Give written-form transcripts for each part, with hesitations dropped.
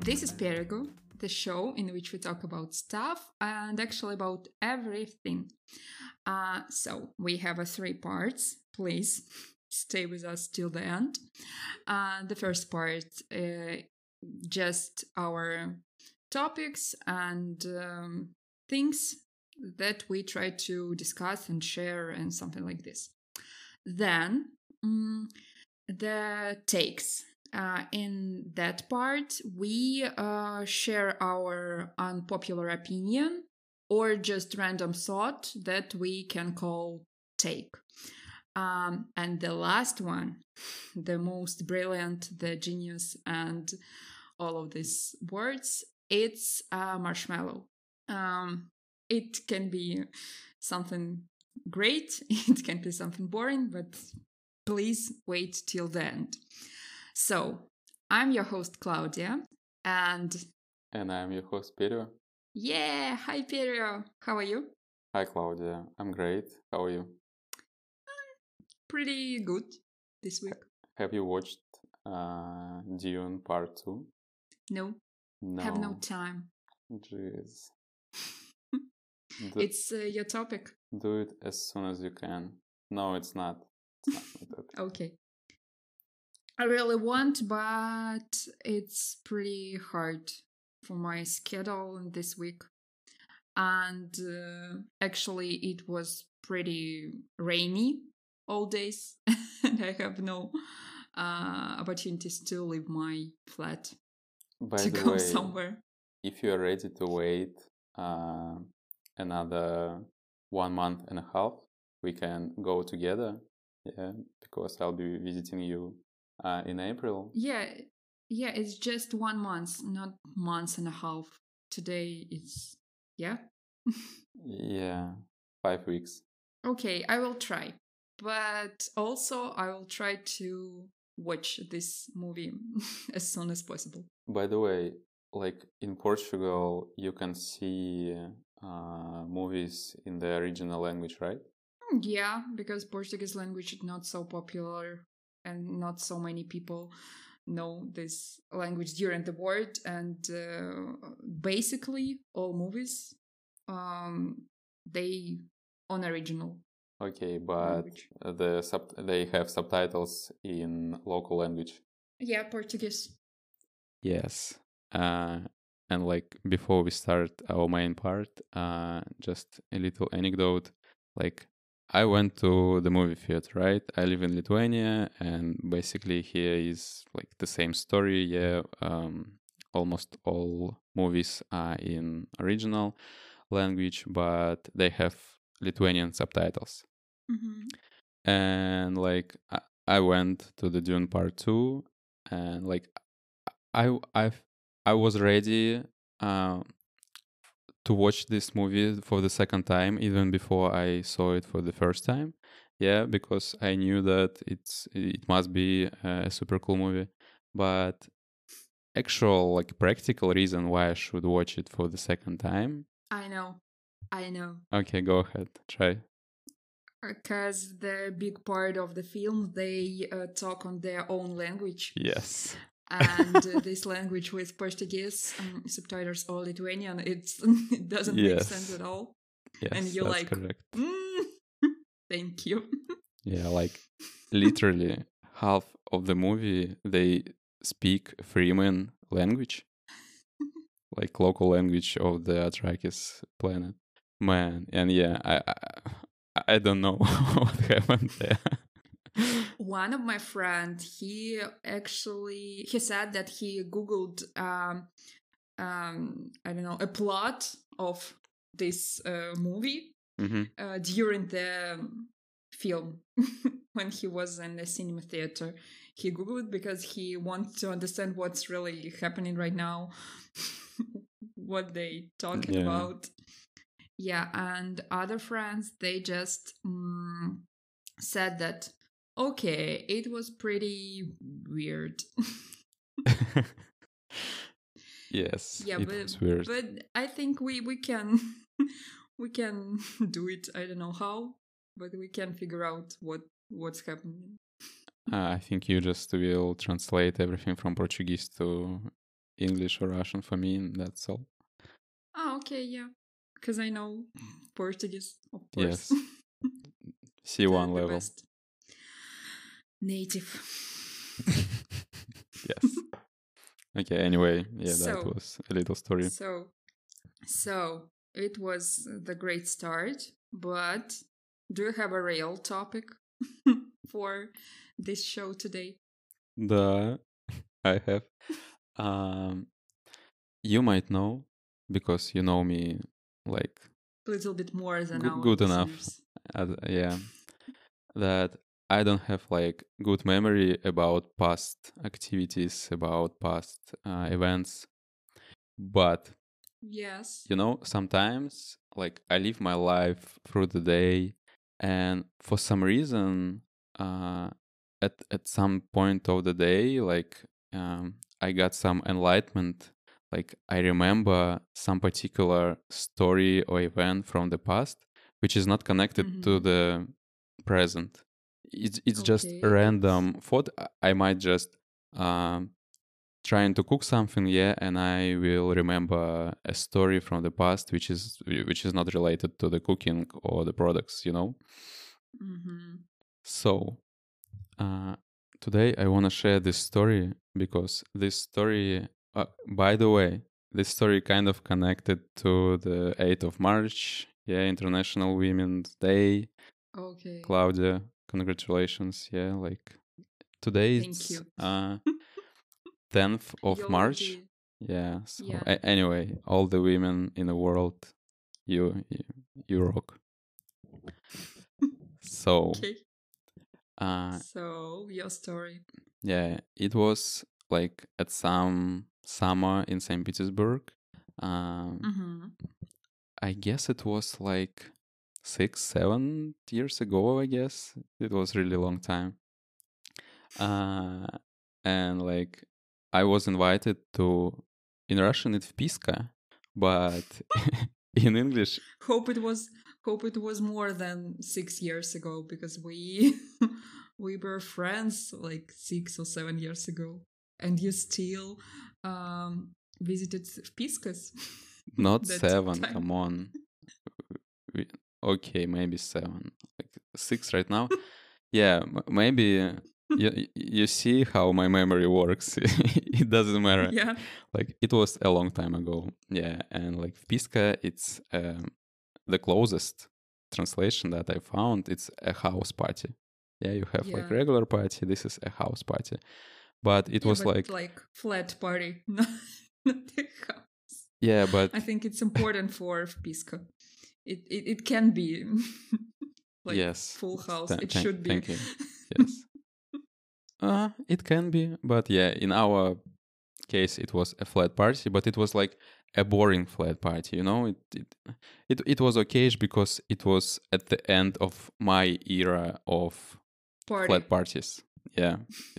This is Perigo, the show in which we talk about stuff and actually about everything. So we have 3 parts. Please stay with us till the end. The first part, just our topics and things that we try to discuss and share and something like this. Then the takes. In that part, we share our unpopular opinion or just random thought that we can call take. And the last one, the most brilliant, the genius, and all of these words, it's marshmallow. It can be something great, it can be something boring, but please wait till the end. So, I'm your host, Claudia, and I'm your host, Perio. Yeah, hi, Perio. How are you? Hi, Claudia. I'm great. How are you? Pretty good this week. Have you watched Dune Part 2? No. Have no time. Jeez. It's your topic. Do it as soon as you can. No, it's not. It's not my topic. Okay. I really want, but it's pretty hard for my schedule this week. And actually, it was pretty rainy all days, and I have no opportunities to leave my flat to go somewhere. If you are ready to wait another 1 month and a half, we can go together. Yeah, because I'll be visiting you in April. Yeah, it's just 1 month, not months and a half. Today is, yeah? Yeah, 5 weeks. Okay, I will try. But also, I will try to watch this movie as soon as possible. By the way, like in Portugal, you can see movies in the original language, right? Yeah, because Portuguese language is not so popular and not so many people know this language during the war. And basically, all movies, they on original. Okay, but they have subtitles in local language. Yeah, Portuguese. Yes. And like before we start our main part, just a little anecdote. Like I went to the movie theater, right? I live in Lithuania, and basically here is like the same story. Yeah, almost all movies are in original language, but they have Lithuanian subtitles. Mm-hmm. And like I went to the Dune Part 2, and like I was ready to watch this movie for the second time, even before I saw it for the first time. Yeah, because I knew that it must be a super cool movie. But actual like practical reason why I should watch it for the second time. I know. Okay, go ahead, try. Because the big part of the film, they talk on their own language. Yes. And this language with Portuguese subtitles or Lithuanian, it doesn't make sense at all. Yes, and you're that's like, correct. Thank you. Yeah, like literally half of the movie they speak Freeman language, like local language of the Arrakis planet. Man, and yeah, I don't know what happened there. One of my friends, he said that he Googled, I don't know, a plot of this movie during the film when he was in the cinema theater. He Googled because he wants to understand what's really happening right now, what they talking about. Yeah, and other friends, they just said that, okay, it was pretty weird. Yes, yeah, it was weird. But I think we can we can do it. I don't know how, but we can figure out what's happening. I think you just will translate everything from Portuguese to English or Russian for me, and that's all. Oh, okay, yeah. Because I know Portuguese, of course. Yes. C1 The level. best. Native. Yes. Okay, anyway, yeah, that So, was a little story. so it was the great start, but do you have a real topic for this show today? I have. Um, you might know, because you know me like A little bit more than our good enough, listeners. yeah, that I don't have like good memory about past activities, about past events. But Yes. sometimes like I live my life through the day, and for some reason, uh, at some point of the day, like I got some enlightenment. Like I remember some particular story or event from the past, which is not connected to Mm-hmm. the present. It's just Okay, random thought. I might just um, trying to cook something, yeah, and I will remember a story from the past which is not related to the cooking or the products. Mm-hmm. So uh, today I want to share this story, because this story, by the way, this story kind of connected to the 8th of March, yeah, International Women's Day. Okay. Claudia, congratulations, yeah, like today Thank it's you. 10th You of March. already, Yeah. So yeah. anyway, all the women in the world, you rock. So Okay. uh, So, your story. yeah, it was like at some summer in St. Petersburg. Mm-hmm. I guess it was like 6, 7 years ago. I guess it was really long time. Uh, and like I was invited to, in Russian it's Piska, but in English, Hope it was more than 6 years ago, because we we were friends like 6 or 7 years ago, and you still visited Piscas not that 7. time. Come on. We, okay, maybe 7, like 6 right now. Yeah, maybe. You see how my memory works. It doesn't matter. Yeah. Like it was a long time ago. Yeah, and like Piska, it's the closest translation that I found. It's a house party. Yeah, you have like Yeah. regular party. This is a house party, but it Yeah, was but like, like flat party, not a house. yeah, but I think it's important for Pisca. It can be like yes. full house. It should be. Thank you. Yes. It can be, but yeah, in our case, it was a flat party, but it was like a boring flat party. It was okay because it was at the end of my era of Party. flat parties. Yeah,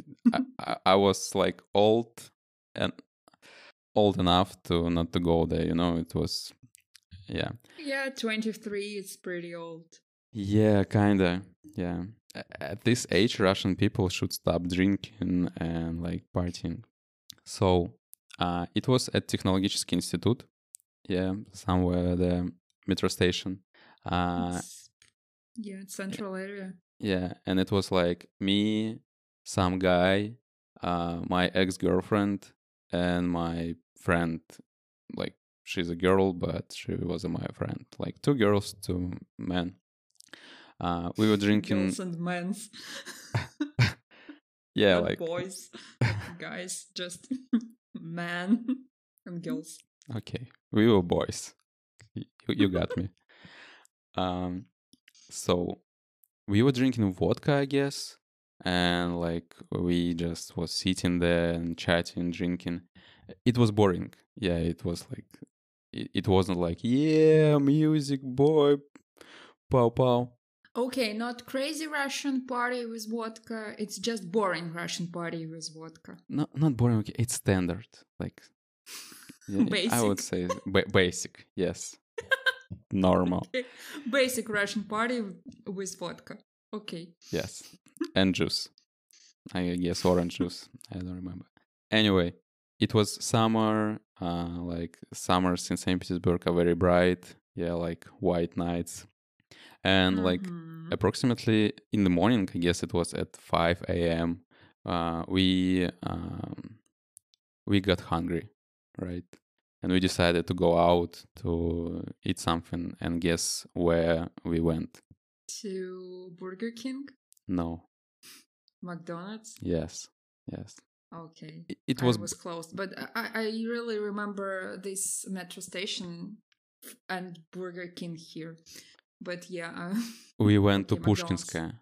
I was like and old enough to not to go there. It was, yeah, Yeah, 23 is pretty old. yeah, kinda, yeah. At this age, Russian people should stop drinking and like partying. So it was at Технологический Institute, yeah, somewhere the metro station. It's central area. Yeah, and it was like me, some guy, my ex-girlfriend, and my friend. Like she's a girl, but she was my friend. Like 2 girls, 2 men. We were drinking. Girls and men's. Yeah, Not like boys, not guys, just men and girls. okay, we were boys. You got me. So we were drinking vodka, I guess, and like we just was sitting there and chatting, drinking. It was boring. Yeah, it was like it wasn't like, yeah, music, boy, pow pow. Okay, not crazy Russian party with vodka. It's just boring Russian party with vodka. Not boring. Okay, it's standard. Like yeah, I would Basic. say basic. Yes, normal. Okay. Basic Russian party with vodka. Okay. Yes, and juice. I guess orange juice. I don't remember. Anyway, it was summer. Like summers in St. Petersburg are very bright. Yeah, like white nights, and like Mm-hmm. approximately in the morning, I guess it was at 5 a.m. We got hungry, right? And we decided to go out to eat something, and guess where we went? To Burger King, No. McDonald's. Yes. Yes. Okay, It I was was close, but I really remember this metro station and Burger King here. But yeah, we went to okay, McDonald's. Pushkinskaya.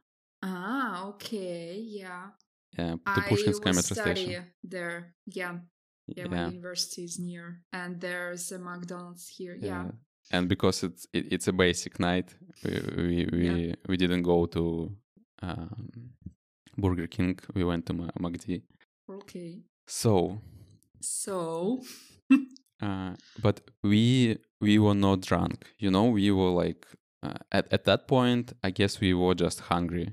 Okay, yeah. Yeah, to I Pushkinskaya was metro study station. there. Yeah, yeah. My Yeah. university is near, and there's a McDonald's here. Yeah, Yeah. And because it's a basic night, yeah. we didn't go to Burger King. We went to McD. Okay. So, So, but we were not drunk. You know, we were like at that point. I guess we were just hungry.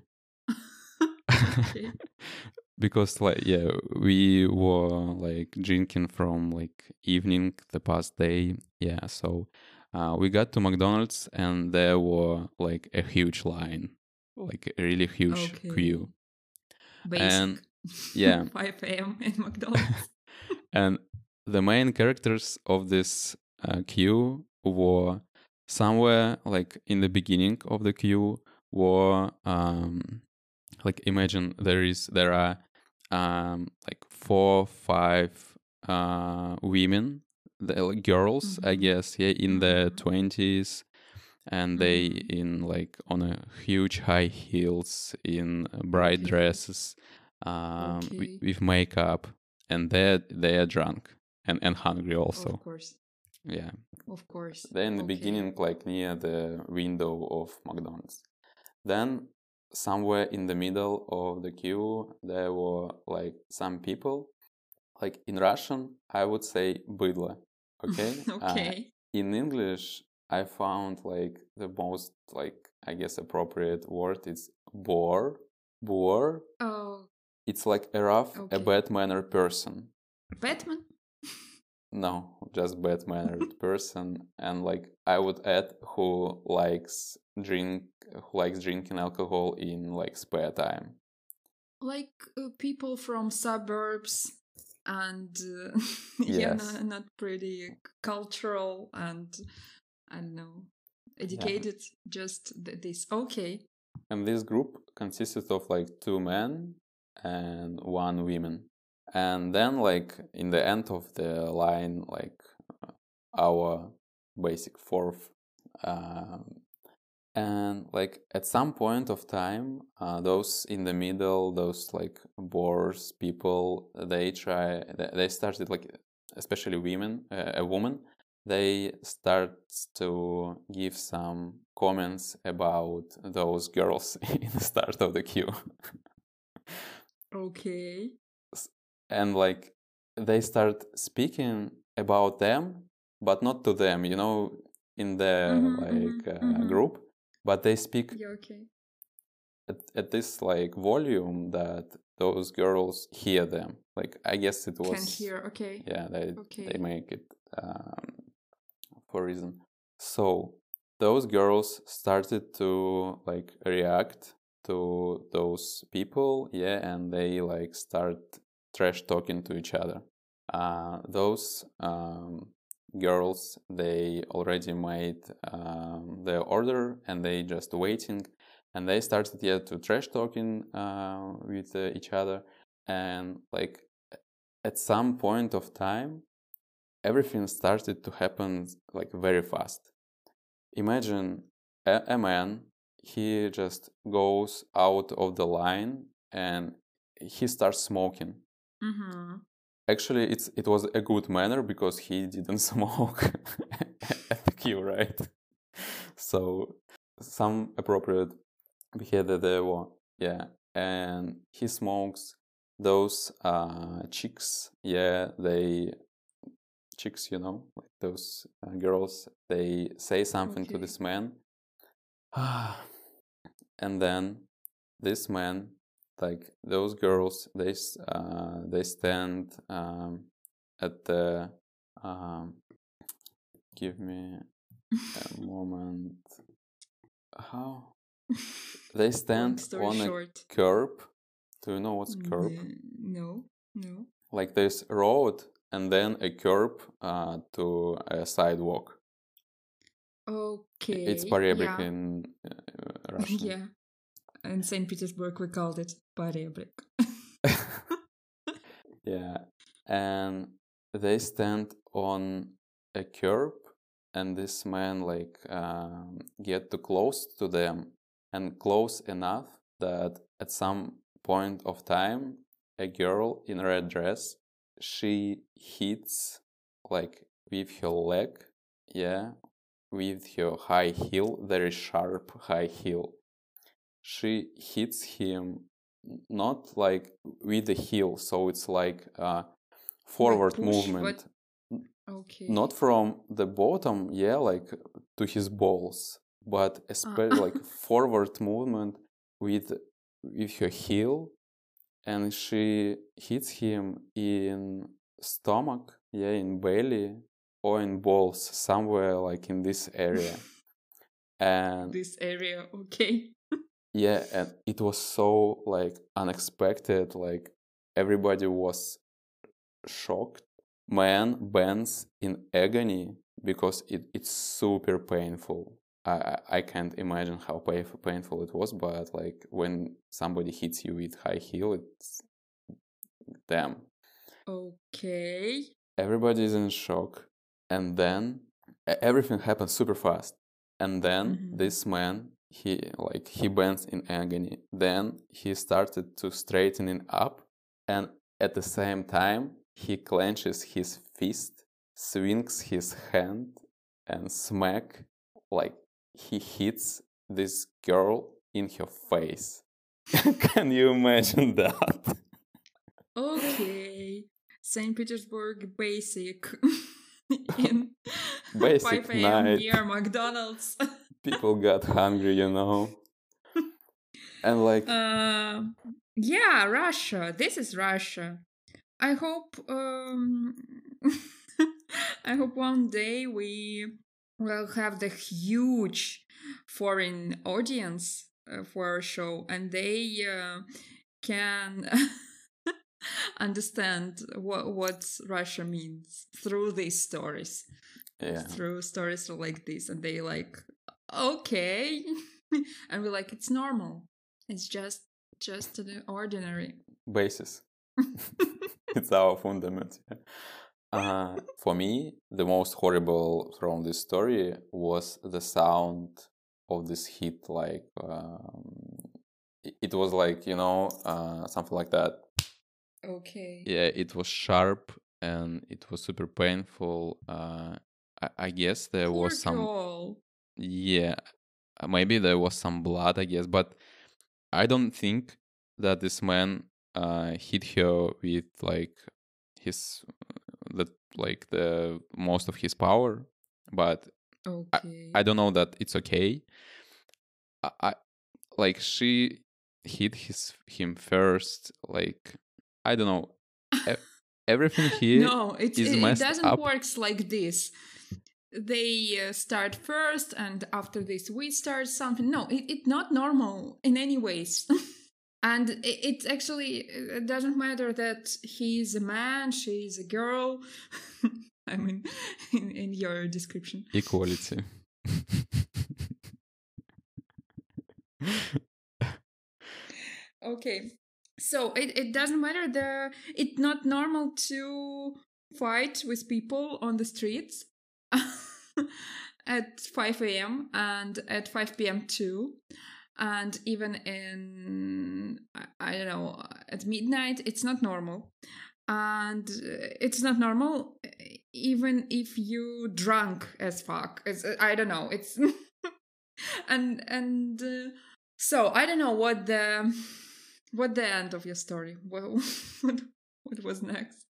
okay. Because like yeah, we were like drinking from like evening the past day. Yeah, so we got to McDonald's and there were like a huge line, like a really huge Okay. queue. Basic. And yeah, 5 a.m. in McDonald's. and the main characters of this queue were somewhere like in the beginning of the queue were like imagine there are like 4 5 women, like girls, I Mm-hmm. guess, yeah, in the Mm-hmm. 20s, and they Mm-hmm. in like on a huge high heels in bright Okay. dresses, Okay. with makeup, and they are drunk and hungry Of also. course. Yeah, Of course. they're in the Okay. beginning like near the window of McDonald's. Then somewhere in the middle of the queue there were like some people, like in Russian I would say bydla. Okay. Okay. In English I found like the most like I guess appropriate word is boor. Oh, It's like a okay. bad mannered person. Batman? No, just bad mannered person, and like I would add who likes drinking alcohol in like spare time. Like people from suburbs and yeah, Yes. not pretty cultural and I don't know, Yeah. educated. Just this. Okay. And this group consisted of like 2 men and 1 woman. And then like in the end of the line, like our basic fourth, and like at some point of time, those in the middle, those like boors people, they started like, especially women, a woman, they start to give some comments about those girls in the start of the queue. Okay. And like they start speaking about them, but not to them, in the Mm-hmm, mm-hmm, like mm-hmm. group, but they speak Yeah, okay. at this like volume that those girls hear them. Like I guess it Can was, hear. Okay. yeah, they Okay. make it for a reason. So those girls started to like react to those people, yeah, and they like start trash talking to each other. Those girls, they already made their order and they just waiting, and they started, yeah, to trash talking with each other, and like at some point of time everything started to happen like very fast. Imagine a man, he just goes out of the line and he starts smoking. Mm-hmm. Actually, it was a good manner because he didn't smoke at the queue, right? So some appropriate behavior there were, yeah. And he smokes. Those chicks, yeah, they chicks, like those girls, they say something to Okay. this man. And then this man, like those girls, they stand at the give me a moment. How they Long stand story on a short. curb. Do you know what's curb? No. Like there's road and then a curb to a sidewalk. Okay. It's поребрик Yeah. in Russian. Yeah. In St. Petersburg, we called it поребрик. Yeah, and they stand on a curb, and this man like get too close to them, and close enough that at some point of time, a girl in a red dress, she hits like with her leg, yeah, with her high heel, very sharp high heel. She hits him not like with the heel, so it's like forward push, movement. Okay. Not from the bottom, yeah, like to his balls, but especially like forward movement with her heel, and she hits him in stomach, yeah, in belly or in balls, somewhere like in this area. And this area, okay. yeah, and it was so like unexpected, like everybody was shocked. Man bends in agony because it's super painful. I can't imagine how painful it was, but like when somebody hits you with high heel, it's damn. Okay. Everybody is in shock, and then everything happens super fast. And then this man, he bends in agony. Then he started to straightening up, and at the same time he clenches his fist, swings his hand, and smack, like he hits this girl in her face. Can you imagine that? Okay. St. Petersburg basic in Basic 5 a.m. night. near McDonald's. People got hungry, you know. And like yeah, Russia. This is Russia. I hope I hope one day we will have the huge foreign audience for our show, and they can understand what Russia means through these stories. yeah. Through stories like this, and they like, okay. And we're like, it's normal. It's just the ordinary Basis. It's our fundament. For me, the most horrible from this story was the sound of this hit. Like it was like, you know, something like that. Okay. Yeah, it was sharp and it was super painful. I guess there Poor was some. girl. Yeah, maybe there was some blood, I guess, but I don't think that this man hit her with like his the most of his power, but Okay. I don't know that it's okay. I like she hit him first, like I don't know. Everything here No, it messed doesn't up. work like this. They start first, and after this we start something. No, it's not normal in any ways. And it actually doesn't matter that he's a man, she's a girl. I mean, in your description. Equality. Okay. So it doesn't matter. It's not normal to fight with people on the streets at 5 a.m. and at 5 p.m. too. And even in, I don't know, at midnight, it's not normal. And it's not normal even if you drunk as fuck. I don't know. It's and so I don't know what the end of your story. Well, what was next?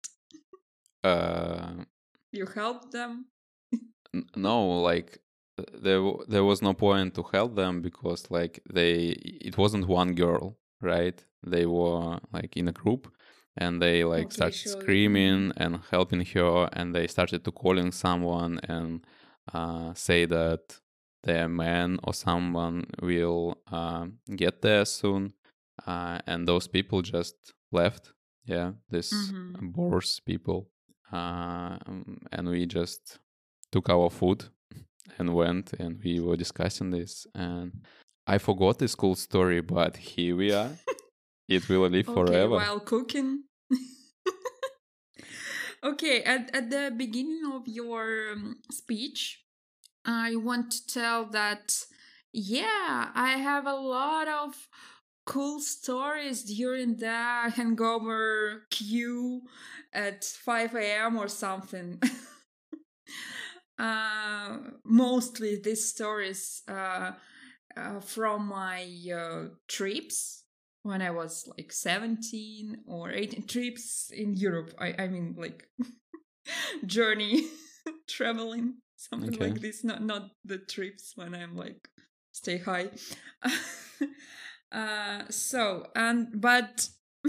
You helped them? No, like there was no point to help them because like it wasn't one girl, right? They were like in a group, and they like Okay, started sure. screaming and helping her, and they started to calling someone and say that their man or someone will get there soon, and those people just left. Yeah, this Mm-hmm. Boers people, and we just took our food and went, and we were discussing this, and I forgot this cool story, but here we are. It will live Okay, forever. while cooking. Okay, at the beginning of your speech, I want to tell that, yeah, I have a lot of cool stories during the hangover queue at 5 a.m. or something. Mostly these stories from my trips when I was like 17 or 18, trips in Europe. I mean, like journey, traveling, something Okay. like this. Not the trips when I'm like stay high. So and but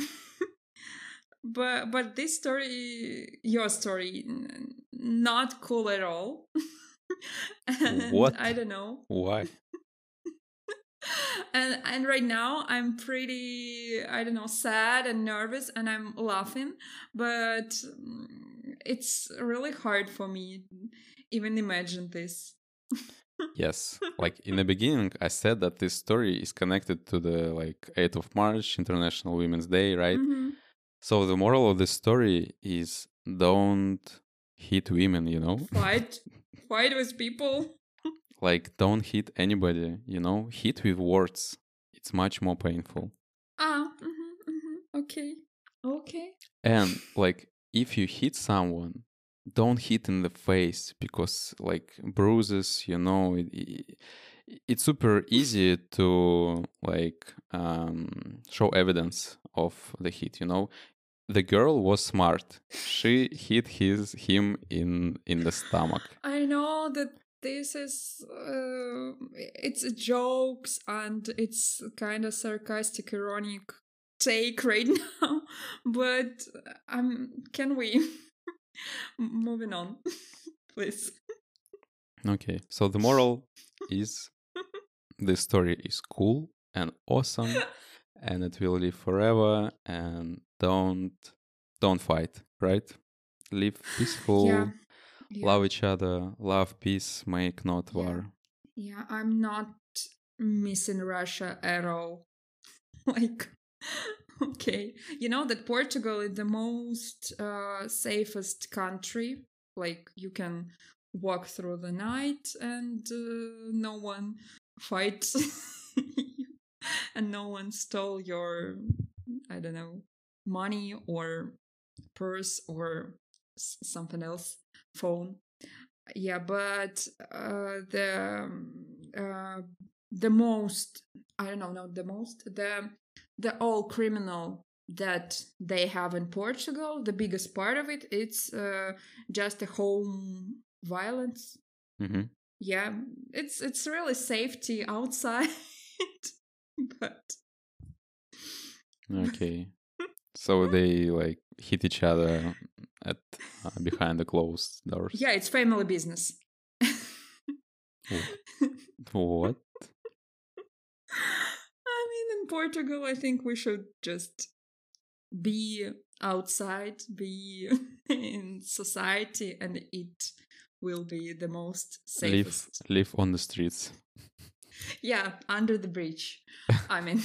but this story, your story, not cool at all. And I What? don't know. Why? And right now I'm pretty, I don't know, sad and nervous, and I'm laughing, but it's really hard for me even imagine this. Yes. Like in the beginning, I said that this story is connected to the like 8th of March, International Women's Day, right? Hmm. So the moral of the story is don't hit women, you know? Fight with people. Like don't hit anybody, you know? Hit with words. It's much more painful. Okay, okay. And like if you hit someone, don't hit in the face because like bruises, you know, it's super easy to like show evidence of the hit, you know. The girl was smart. She hit him in the stomach. I know that this is it's jokes and it's kind of sarcastic, ironic take right now, but can we moving on, please? Okay, so the moral is this story is cool and awesome, and it will live forever. And don't fight, right? Live Yeah, peaceful, yeah, love each other, love peace, make not yeah, war. yeah. I'm not missing Russia at all. Like, okay, you know that Portugal is the most safest country. Like, you can walk through the night and no one fights you, and no one stole your, I don't know, money or purse or something else, phone. Yeah, but uh, the most, I don't know, not the most, the all criminal that they have in Portugal, the biggest part of it, it's just a home violence. Hmm. Yeah, it's really safety outside, but Okay, so they like hit each other at behind the closed doors. yeah, it's family business. Wh- What? I mean, in Portugal, I think we should just be outside, be in society, and it will be the most Live safest. live on the streets. Yeah, under the bridge. I mean,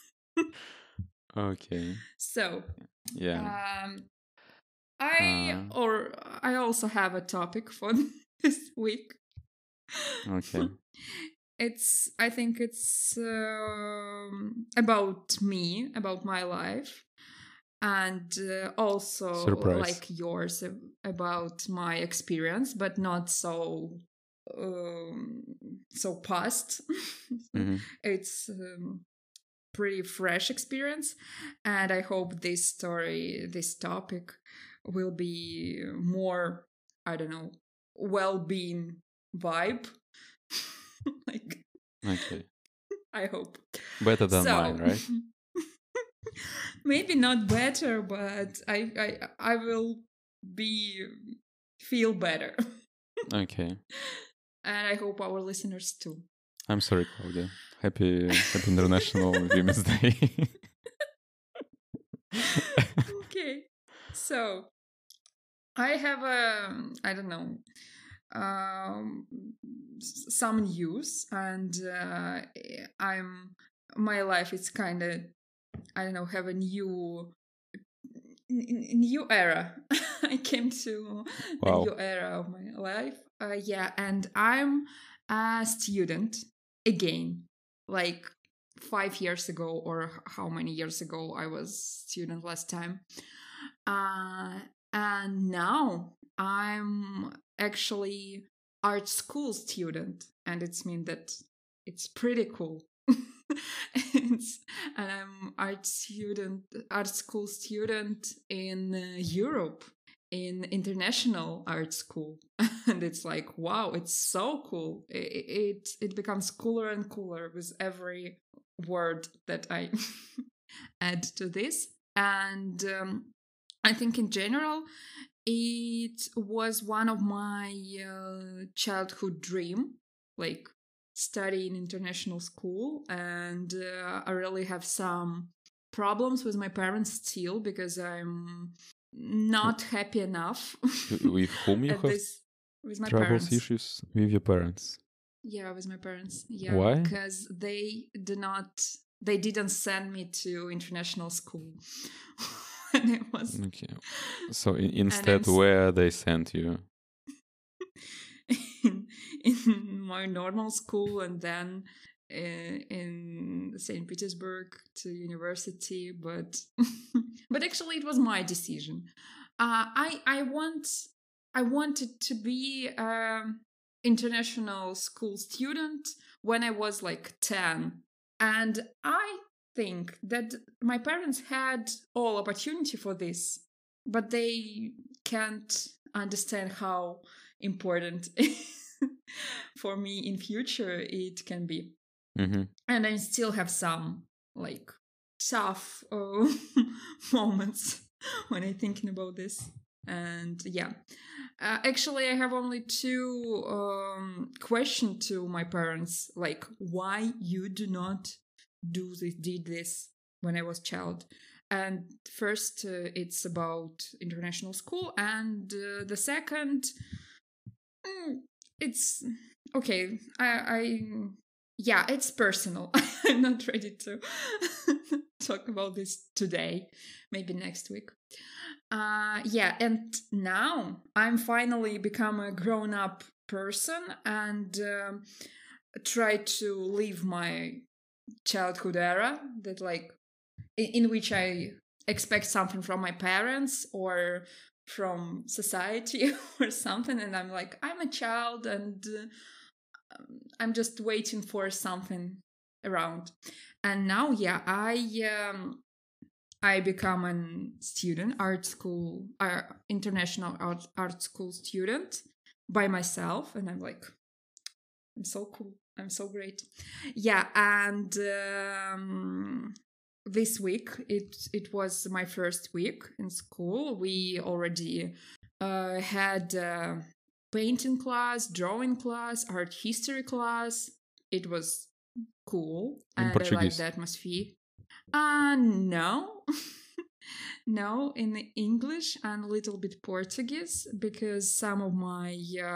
Okay. so Yeah. um, Uh, I also have a topic for this week. okay. It's, I think it's about me, about my life, and also Surprise. like yours, about my experience, but not so um, so past. Hmm. It's pretty fresh experience, and I hope this story, this topic, will be more, I don't know, well-being vibe. Like, Okay. I hope Better than mine, so. right? Maybe not better, but I will feel better. Okay. And I hope our listeners too. I'm sorry, Claudia. Happy International Women's Day. Okay. So I have I don't know, some news, and my life is kind of, I don't know, have a new era. I came to a Wow. new era of my life. Yeah, and I'm a student again. Like 5 years ago, or how many years ago I was student last time. And now I'm actually art school student, and it's mean that it's pretty cool. it's, and I'm art school student in Europe, in international art school. And it's like, wow, it's so cool. It becomes cooler and cooler with every word that I add to this. And I think in general, it was one of my childhood dream, like study in international school. And I really have some problems with my parents still, because I'm not happy enough With whom you at have this, with my troubles, parents. issues with your parents? Yeah, with my parents. Yeah, Why? because they didn't send me to international school when I was. Okay. So instead, where they sent you? in my normal school, and then in St. Petersburg to university. But but actually, it was my decision. I wanted to be international school student when I was like 10, and I think that my parents had all opportunity for this, but they can't understand how important for me in future it can be. Mm-hmm. And I still have some like tough moments when I'm thinking about this. And yeah, actually I have only two questions to my parents, like why you do not did this when I was child. And first it's about international school, and the second, it's okay. Yeah, it's personal. I'm not ready to talk about this today. Maybe next week. Yeah, and now I'm finally become a grown-up person, and try to live my childhood era, that like in which I expect something from my parents or from society or something, and I'm like, I'm a child, and I'm just waiting for something around. And now, yeah, I become a student, art school, international art school student by myself, and I'm like, I'm so cool, I'm so great. Yeah, and this week it was my first week in school. We already had painting class, drawing class, art history class. It was cool, and I liked the atmosphere. No. No, in English and a little bit Portuguese, because some of my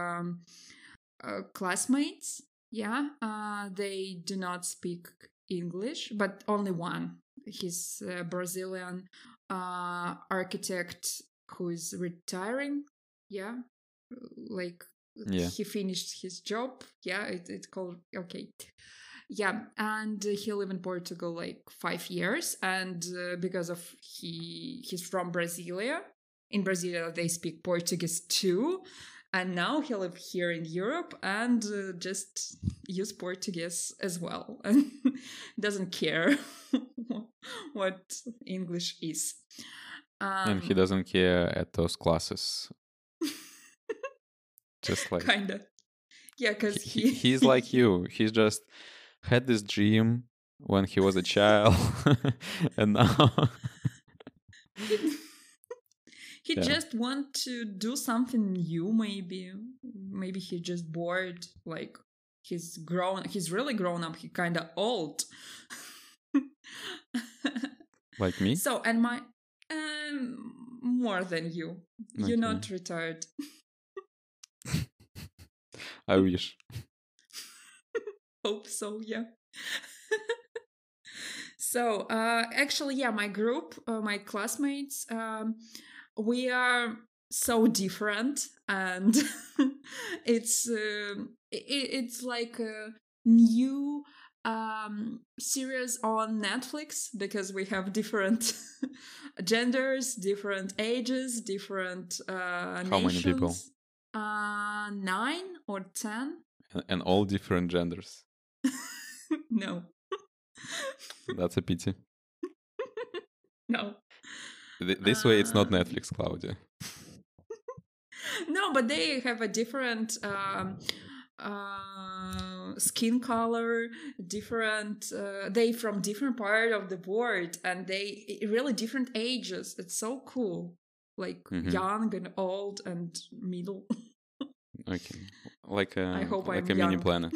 classmates, they do not speak English, but only one. He's a Brazilian architect who is retiring. Yeah, like he finished his job. Yeah, it's called, okay. Yeah, and he lived in Portugal like 5 years, and because of he's from Brasilia. In Brasilia, they speak Portuguese too, and now he lives here in Europe and just use Portuguese as well, and doesn't care what English is. And he doesn't care at those classes. Just like kinda, yeah, because he's like you. He's just had this dream when he was a child, and now. He Yeah. just want to do something new, maybe he just bored, like he's really grown up, he kind of old. Like me? So, and my more than you, you're Okay. not retired. I wish. Hope so, yeah. So actually, yeah, my group, my classmates, we are so different, and it's like a new series on Netflix, because we have different genders, different ages, different How many people? nations. 9 or 10. And all different genders. No. That's a pity. No. This way, it's not Netflix, Claudia. No, but they have a different skin color, different. They from different part of the world, and they really different ages. It's so cool, like young and old and middle. Okay, like I hope like I'm a mini young. planet.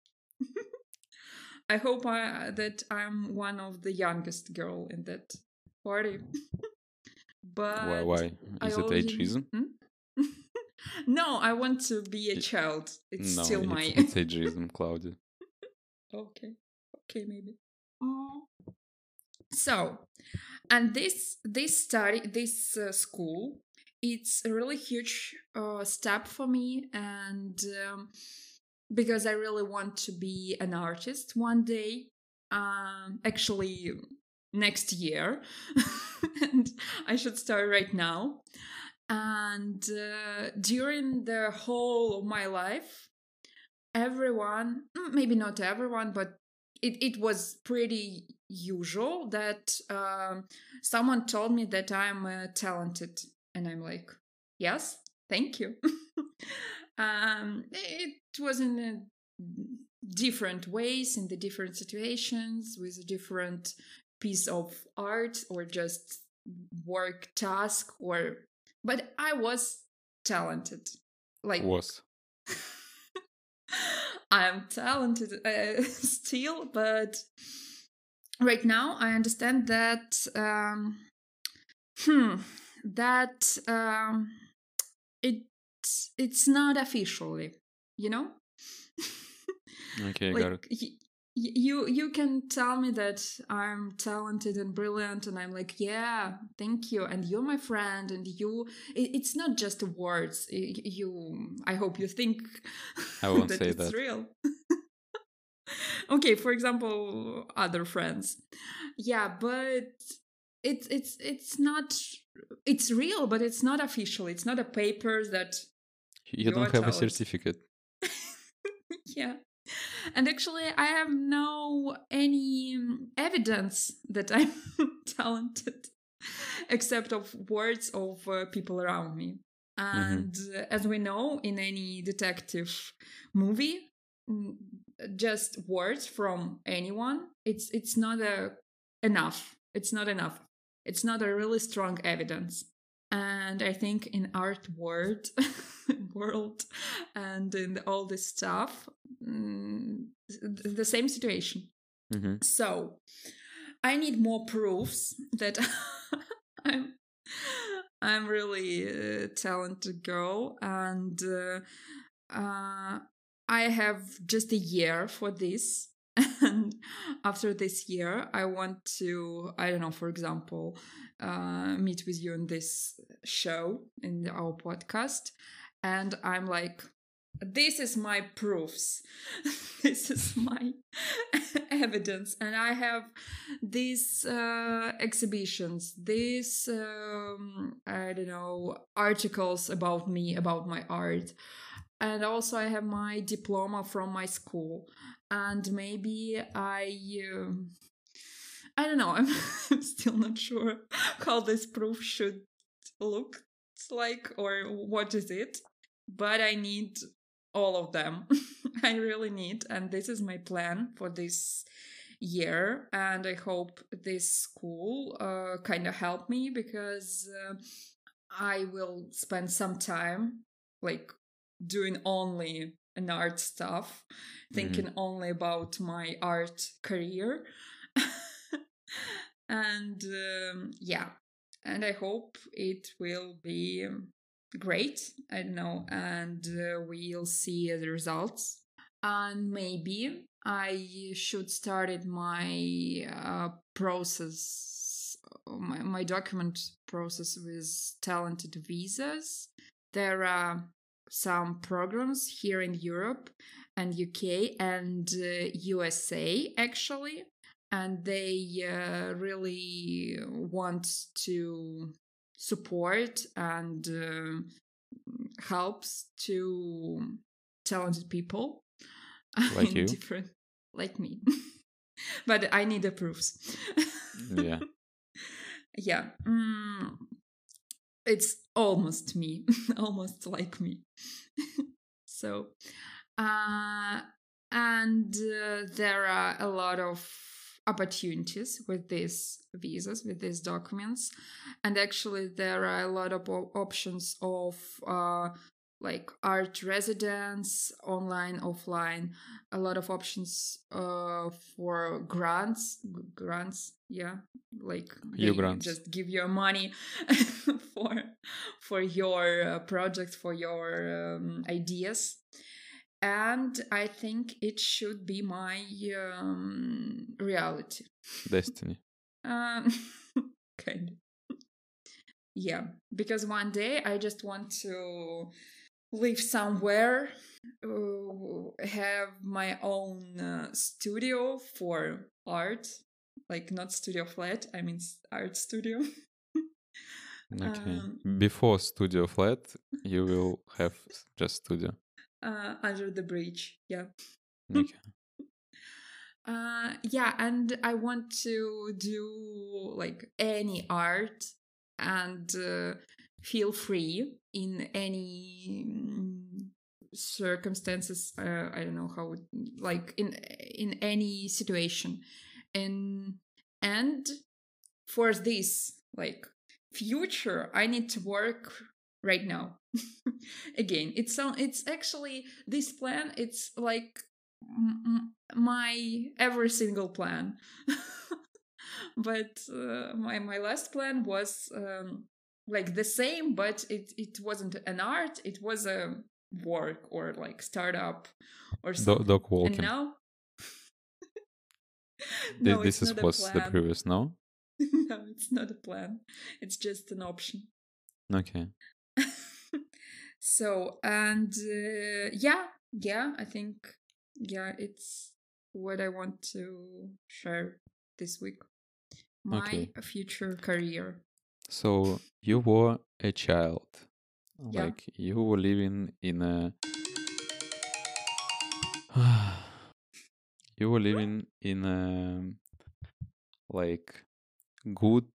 I hope that I'm one of the youngest girl in that party. But Why? Is it ageism? No, I want to be a child. It's No, still my. it's ageism, Claudia. Okay, maybe. So, and this school, it's a really huge step for me, and because I really want to be an artist one day. Actually, next year, and I should start right now. And during the whole of my life, everyone, maybe not everyone, but it was pretty usual that someone told me that I'm talented, and I'm like, yes, thank you. It was in different ways, in the different situations, with a different piece of art or just work task, but I was talented. Like Was. I'm talented still, but right now I understand that it's not officially, you know. Okay, Like got it. you can tell me that I'm talented and brilliant, and I'm like, yeah, thank you, and you're my friend, and it's not just words. I hope you think I won't that say it's that. real. Okay, for example, other friends. Yeah, but it's not. It's real, but it's not official. It's not a paper that You don't have a certificate. Yeah. And actually, I have no any evidence that I'm talented, except of words of people around me. And as we know, in any detective movie, just words from anyone, it's not enough. It's not enough. It's not a really strong evidence. And I think in art world and in all this stuff, the same situation. So I need more proofs that I'm really a talented girl, and I have just a year for this. And after this year, I want to, I don't know, for example, meet with you in this show, in our podcast. And I'm like, this is my proofs. This is my evidence. And I have these exhibitions, these, I don't know, articles about me, about my art. And also I have my diploma from my school. And maybe I don't know, I'm still not sure how this proof should look like or what is it. But I need all of them. I really need. And this is my plan for this year, and I hope this school kind of helped me, because I will spend some time like doing only an art stuff, thinking only about my art career. And yeah, and I hope it will be great. I don't know, and we'll see the results. And maybe I should started my process, my document process with talented visas. There are some programs here in Europe and UK and USA actually, and they really want to support and helps to talented people Like in you? different, like me. But I need the proofs. Yeah. Yeah. It's almost me, almost like me. So, uh, and there are a lot of opportunities with these visas, with these documents, and actually there are a lot of options of like art residence, online, offline, a lot of options for grants, yeah, like You they grants. just give you money for your project, for your ideas. And I think it should be my reality. Destiny. Um, kind of. Yeah, because one day I just want to live somewhere, have my own studio for art, like not studio flat, I mean art studio. Okay. Before studio flat, you will have just studio. Under the bridge, yeah. Okay. Yeah, and I want to do like any art and feel free in any circumstances. I don't know how, like in any situation, and for this like future, I need to work right now. Again, it's actually this plan. It's like my every single plan. But my last plan was like the same, but it wasn't an art, it was a work or like startup or something. Dog And walking. now no, This it's is not a was the plan. previous, no? No, it's not a plan, it's just an option. Okay. So, and yeah, I think, yeah, it's what I want to share this week. My Okay. future career. So you were a child. Yeah. Like you were living in a you were living in a like good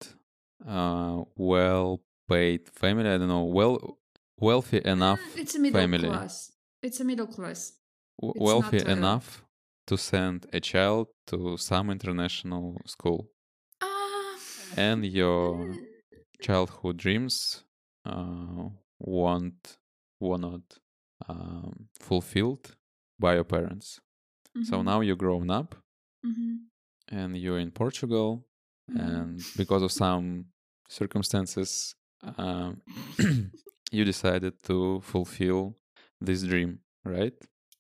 well paid family. I don't know, wealthy enough It's a middle family. class. It's a middle class. It's Wealthy not enough to send a child to some international school. And your childhood dreams were not fulfilled by your parents. So now you're grown up and you're in Portugal, and because of some circumstances, you decided to fulfill this dream, right?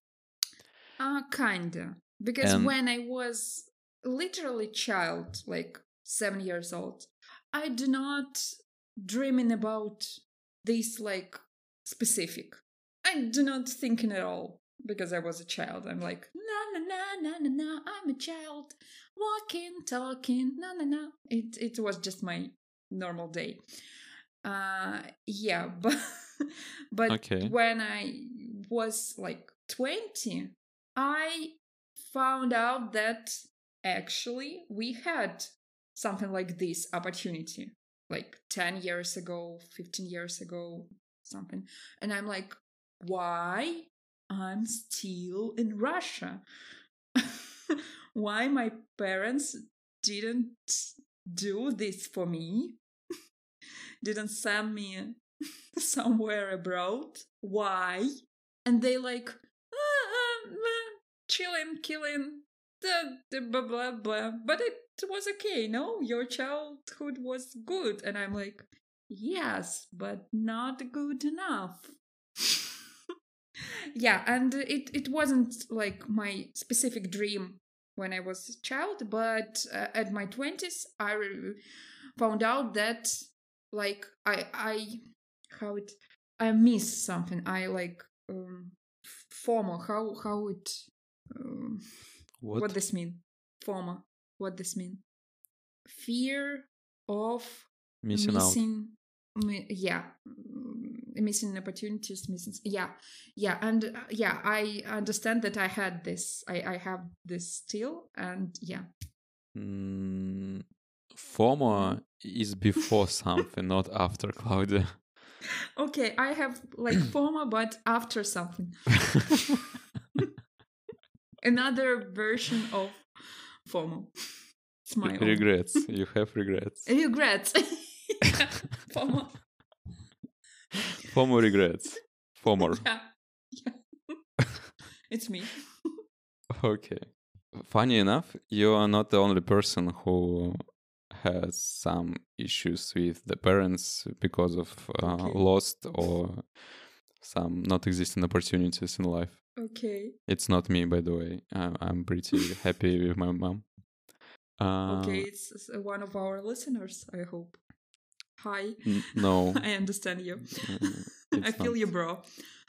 Kinda. Because when I was literally child, like 7 years old, I do not dreaming about this like specific. I do not thinking at all because I was a child. I'm like, na na na na na na, I'm a child, walking, talking, na na na. It was just my normal day. Yeah, but Okay. when I was like 20, I found out that actually we had something like this opportunity like 10 years ago, 15 years ago, something. And I'm like, why I'm still in Russia? why my parents didn't do this for me, didn't send me somewhere abroad. Why? And they like, chilling, killing, the blah blah blah. But it was okay, no? Your childhood was good. And I'm like, yes, but not good enough. Yeah, and it wasn't like my specific dream when I was a child, but at my 20s, I found out that like I miss something. I like FOMO. How it what this mean? FOMO. What this mean? Fear of Missing out. Missing opportunities, and I understand that I had this. I have this still, and yeah. FOMO is before something, not after, Claudia. Okay, I have like FOMO, but after something. Another version of FOMO. It's my own. Regrets. You have regrets. Regrets. FOMO. FOMO regrets. FOMO. Yeah. It's me. Okay. Funny enough, you are not the only person who has some issues with the parents because of lost or some not existing opportunities in life. Okay. It's not me, by the way. I'm pretty happy with my mom. Okay, it's one of our listeners, I hope. Hi. No. I understand you. I feel you, bro.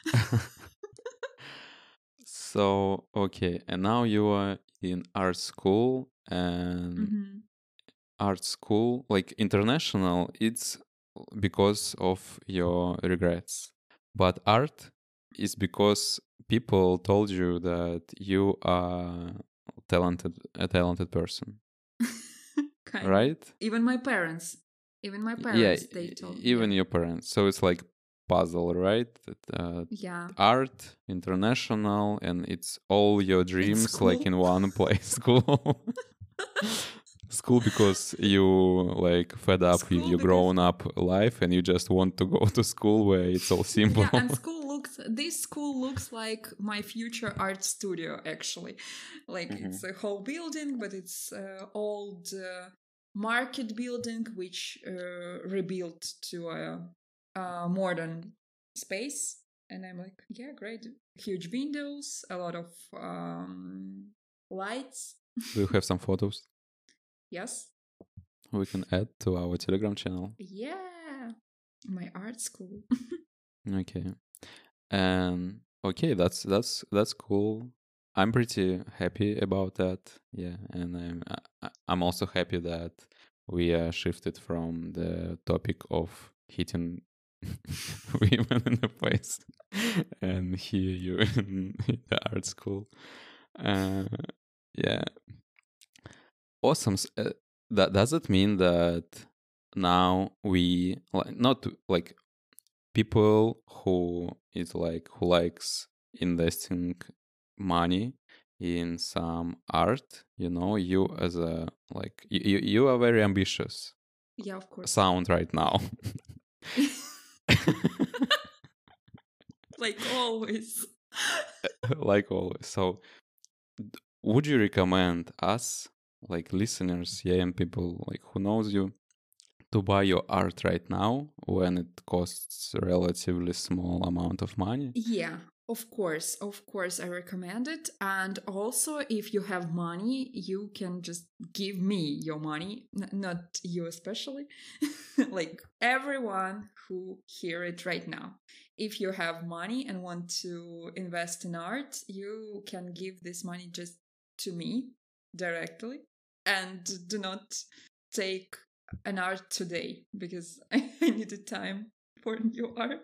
So, okay. And now you are in art school, and art school, like international, it's because of your regrets. But art is because people told you that you are a talented person. Right? Even my parents. They told. Even your parents. So it's like puzzle, right? Art, international, and it's all your dreams like in one place. School because you like fed up with your grown up life and you just want to go to school where it's all simple. Yeah, and this school looks like my future art studio, actually. Like it's a whole building, but it's old market building which rebuilt to a modern space. And I'm like, yeah, great. Huge windows, a lot of lights. Do you have some photos? Yes. We can add to our Telegram channel. Yeah. My art school. Okay. And okay, that's cool. I'm pretty happy about that. Yeah, and I'm also happy that we shifted from the topic of hitting women in the face and hear you in the art school. Yeah. Awesome. Does it mean that now we not like people who likes investing money in some art, you as a like you are very ambitious. Yeah, of course. Sound right now. Like always. Like always. So would you recommend us, like listeners, and people like who knows you, to buy your art right now when it costs a relatively small amount of money? Yeah, of course, I recommend it. And also, if you have money, you can just give me your money, not you especially, like everyone who hear it right now. If you have money and want to invest in art, you can give this money just to me directly, and do not take an art today because I needed time for new art.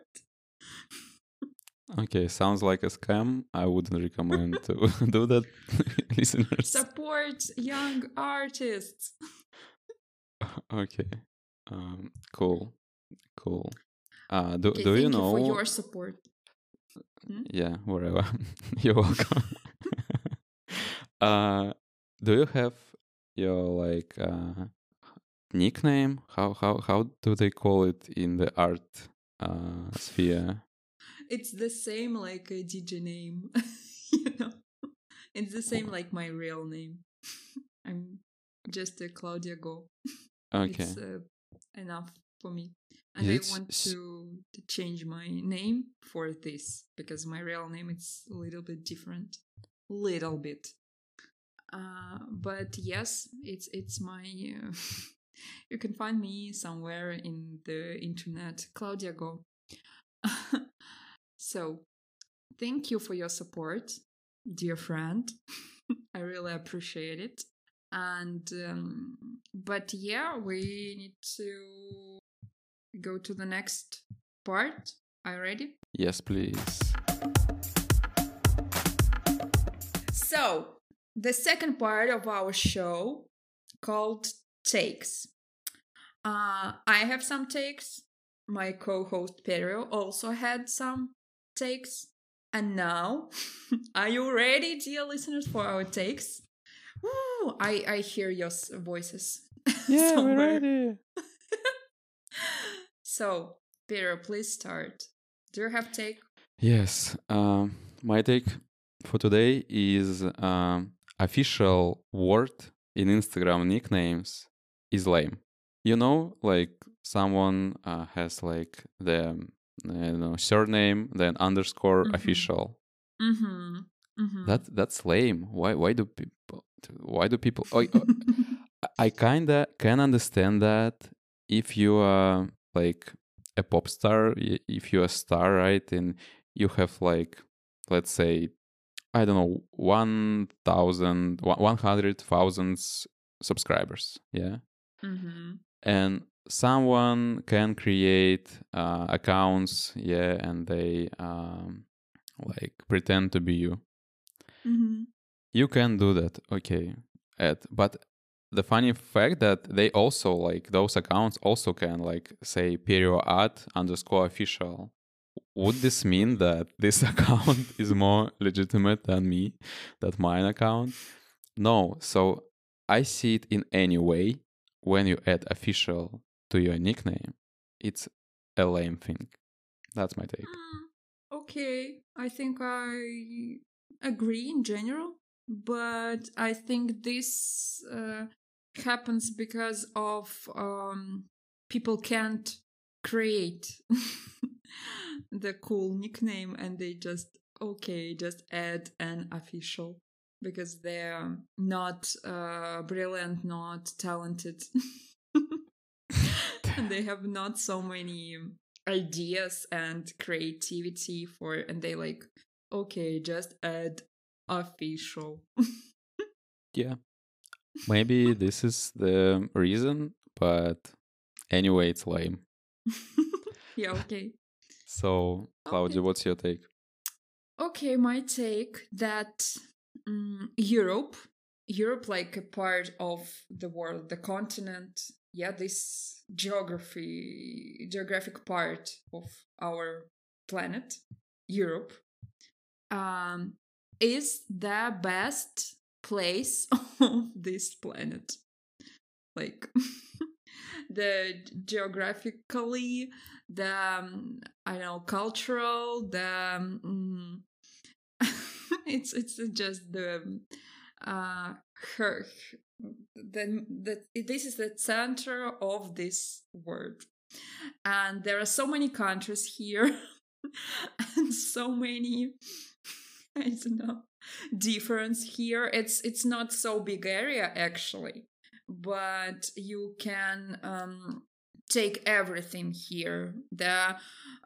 Okay, sounds like a scam. I wouldn't recommend to do that, listeners. Support young artists. Okay, cool. Do Okay, do you thank know? for your support. Yeah, wherever. You're welcome. do you have your like nickname? How do they call it in the art sphere? It's the same like a DJ name, know. It's the same like my real name. I'm just a Claudia Go. Okay. It's enough for me. Is And I it want to change my name for this because my real name is a little bit different. Little bit. But yes, it's my. You can find me somewhere in the internet, Claudia Go. So, thank you for your support, dear friend. I really appreciate it. And but yeah, we need to go to the next part. Are you ready? Yes, please. So, the second part of our show called Takes. I have some takes. My co-host Pedro also had some takes. And now, are you ready, dear listeners, for our takes? Woo! I hear your voices Yeah, we're somewhere. ready. So, Pedro, please start. Do you have take? Yes. My take for today is official word in Instagram nicknames is lame. You know, like someone has like the surname, then underscore official. Mm-hmm. Mm-hmm. That's lame. Why do people? Oh, I kinda can understand that if you are like a pop star, if you're a star, right, and you have like, let's say, I don't know, 100,000 subscribers, yeah, Mm-hmm. and someone can create accounts, yeah, and they like pretend to be you. Mm-hmm. You can do that, okay, but the funny fact that they also like those accounts also can like say period underscore official. Would this mean that this account is more legitimate than me, that mine account? No. So I see it in any way when you add official to your nickname. It's a lame thing. That's my take. Okay, I think I agree in general, but I think this happens because of people can't create the cool nickname and they just just add an official because they're not brilliant, not talented. And they have not so many ideas and creativity for, and they like, okay, just add official. Yeah. Maybe this is the reason, but anyway, it's lame. Yeah, okay. So, Claudia, Okay. what's your take? Okay, my take that Europe, like a part of the world, the continent, yeah, this geographic part of our planet, Europe, um, is the best place of this planet. Like the geographically, the I don't know, cultural, the it's just the her the this is the center of this world, and there are so many countries here and so many I don't know difference here. It's not so big area actually, but you can take everything here. The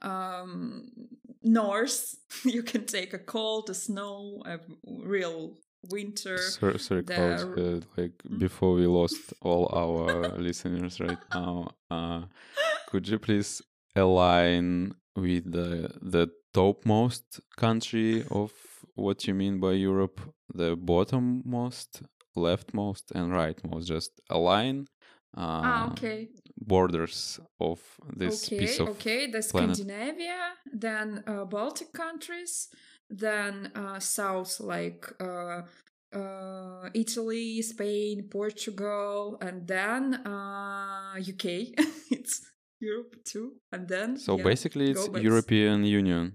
north, you can take a cold, a snow, a real winter. Sorry, Claudia. Like before we lost all our listeners right now, could you please align with the topmost country of what you mean by Europe, the bottommost, leftmost, and rightmost? Just align Okay. borders of this piece of The planet. Scandinavia, then Baltic countries, then south like Italy, Spain, Portugal, and then UK. It's Europe too, and then So yeah, basically, go it's back. European Union.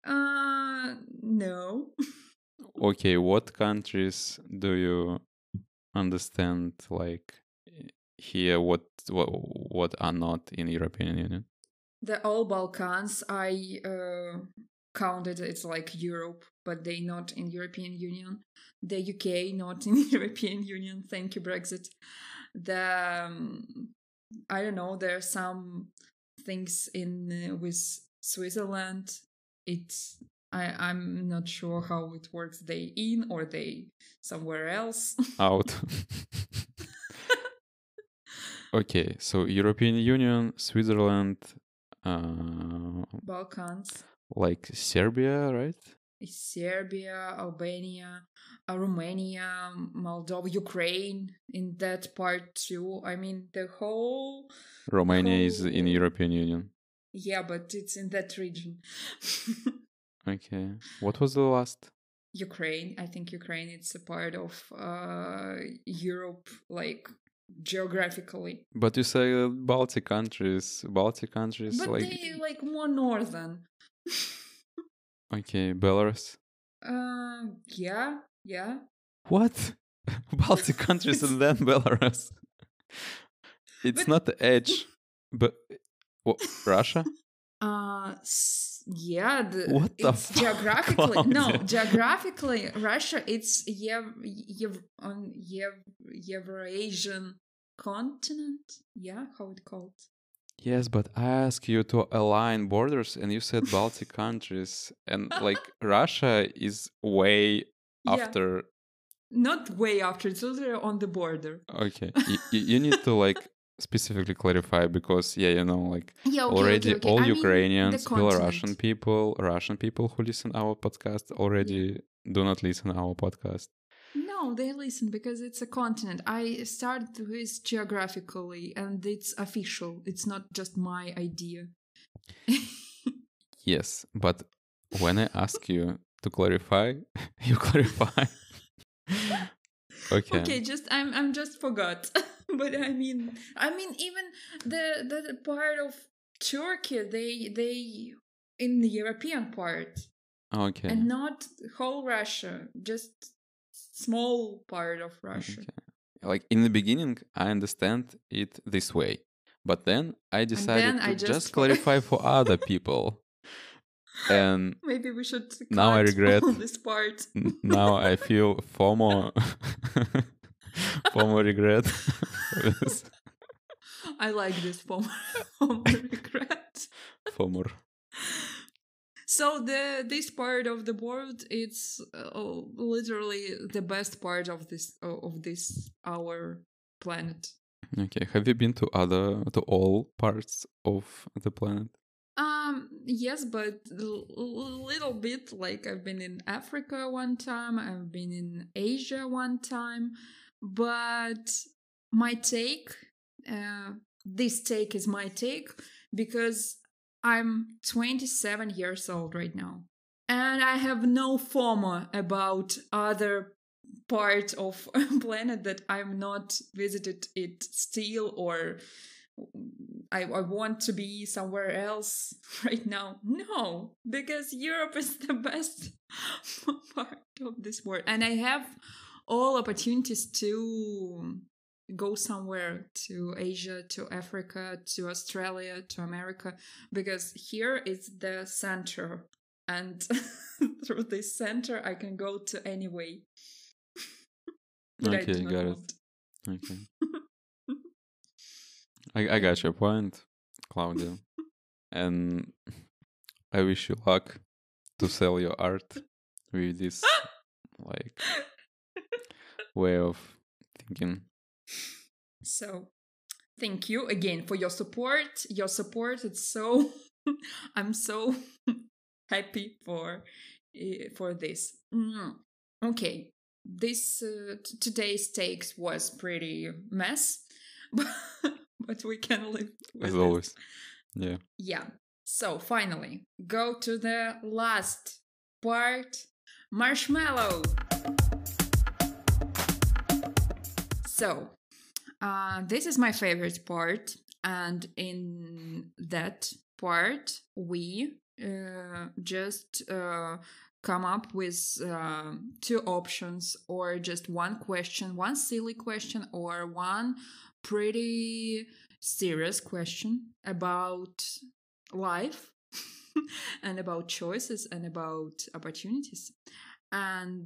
No. Okay, what countries do you understand like here? What are not in European Union? The all Balkans, I counted it's like Europe, but they not in European Union. The UK not in European Union. Thank you, Brexit. The I don't know. There are some things in with Switzerland. It's I'm not sure how it works. They in or they somewhere else. Out. Okay, so European Union, Switzerland, Balkans. like Serbia, right? Serbia, Albania, Romania, Moldova, Ukraine in that part too. I mean, the whole. Romania is in European Union. Yeah, but it's in that region. Okay. What was the last? Ukraine. I think Ukraine is a part of Europe, like geographically. But you say Baltic countries. Baltic countries, But like they like more northern. okay, Belarus. Yeah. What? Baltic countries and then Belarus. It's But- not the edge, but what, Russia? Yeah, What the it's fuck, geographically no, Claudia? geographically Russia. It's on Eurasian continent. Yeah, how it called? Yes, but I asked you to align borders, and you said Baltic countries, and like Russia is way Yeah, after. not way after. It's literally on the border. Okay, you need to like specifically clarify because like Yeah, okay, already okay. all I mean, Ukrainians, the Belarusian continent. Russian people who listen our podcast already do not listen our podcast. No, they listen because it's a continent. I started with geographically, and it's official. It's not just my idea. Yes, but when I ask you to clarify, you clarify. Okay. Okay, just I'm just forgot. But I mean even the part of Turkey, they in the European part, Okay. and not whole Russia, just small part of Russia. Okay. Like in the beginning, I understand it this way, but then I decided I to just just clarify for other people, and Maybe we should cut now I regret. all this part. Now I feel FOMO, FOMO regret. for this. I like this form of regret. FOMO. So this part of the world, it's literally the best part of this our planet. Okay, have you been to all parts of the planet? Yes, but little bit. Like I've been in Africa one time, I've been in Asia one time, but my take, this take is my take because I'm 27 years old right now, and I have no FOMO about other part of planet that I'm not visited it still, or I want to be somewhere else right now. No, because Europe is the best part of this world, and I have all opportunities to go somewhere, to Asia, to Africa, to Australia, to America, because here is the center, and through this center I can go to any way. That I do Okay, not got want. it. Okay. I got your point, Claudia. And I wish you luck to sell your art with this like way of thinking. So thank you again for your support. Your support, it's so I'm so happy for this. Okay, this today's takes was pretty mess, but we can live with As it. always. Yeah. Yeah. So finally, go to the last part, marshmallow. So, this is my favorite part, and in that part, we just come up with two options, or just one question, one silly question, or one pretty serious question about life and about choices and about opportunities. And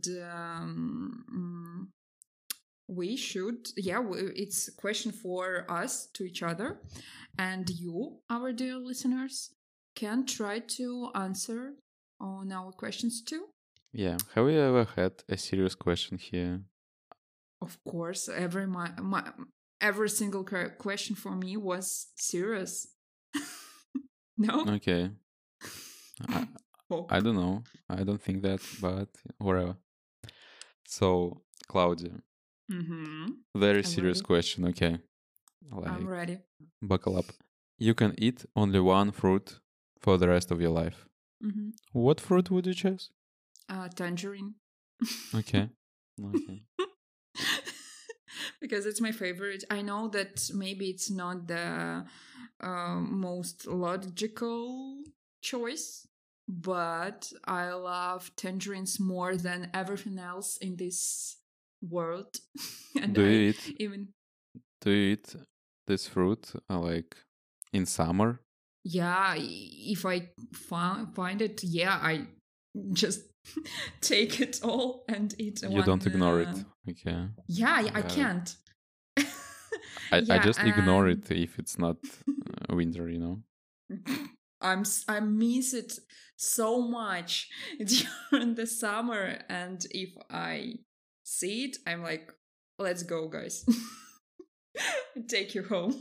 we should, it's a question for us to each other, and you, our dear listeners, can try to answer on our questions too. Yeah. Have you ever had a serious question here? Of course, every single question for me was serious. No. Okay. Oh. I don't know. I don't think that, but whatever. So, Claudia, very I'm serious ready. question. Okay. I'm ready. Buckle up. You can eat only one fruit for the rest of your life. What fruit would you choose? Tangerine. Okay. Okay. Because it's my favorite. I know that maybe it's not the most logical choice, but I love tangerines more than everything else in this world. And Do you eat this fruit like in summer? Yeah, if I find it, yeah, I just take it all and eat You one. don't ignore it. Okay. Yeah, I Got it. can't. I just ignore it if it's not winter, you know? I miss it so much during the summer, and if I see it, I'm like, let's go, guys. Take you home.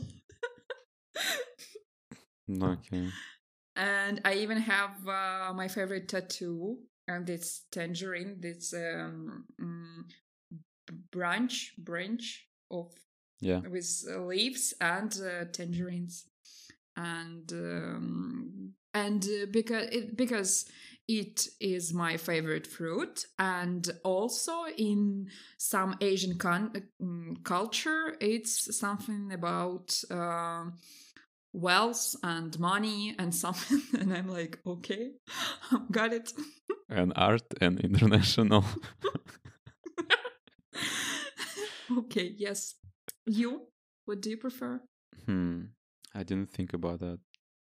Okay. And I even have my favorite tattoo, and it's tangerine. This branch of with leaves and tangerines, and because it is my favorite fruit, and also in some Asian culture, it's something about wealth and money and something, and I'm like, okay, got it. And art and international. Okay, yes. You, what do you prefer? I didn't think about that.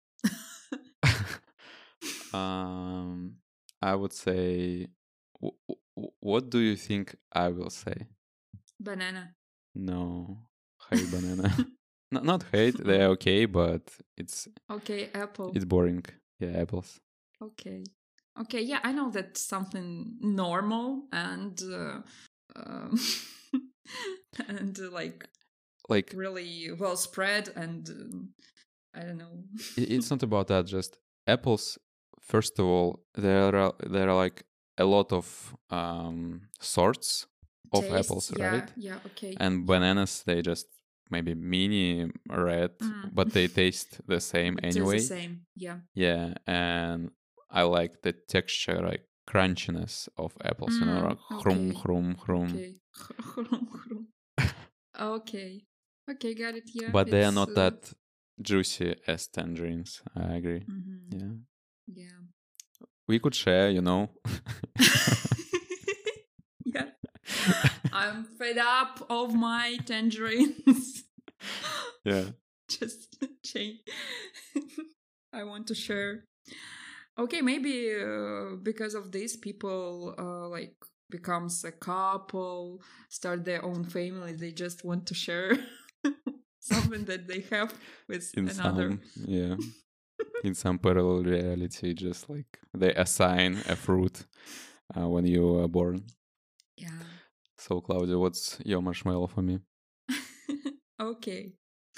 I would say, what do you think I will say? Banana. No, hate banana. Not hate, they're okay, but it's okay, apple. It's boring. Yeah, apples. Okay. Okay, yeah, I know that's something normal and and like really well spread, and I don't know. It's not about that. Just apples. First of all, there are like a lot of sorts of Taste, apples, right? Yeah, okay. And bananas, they just maybe mini red, but they taste the same anyway. It's the same, yeah. Yeah, and I like the texture, like crunchiness of apples. You know, like okay. Chrum. Okay. Okay. Okay, got it. Yeah. But they are not that juicy as tangerines. I agree. Yeah. Yeah. We could share, you know. Yeah. I'm fed up of my tangerines. Yeah. Just change. I want to share. Okay, maybe because of this, people like becomes a couple, start their own family. They just want to share something that they have with another. In some parallel reality, just like they assign a fruit when you are born. Yeah. So, Claudia, what's your marshmallow for me? Okay.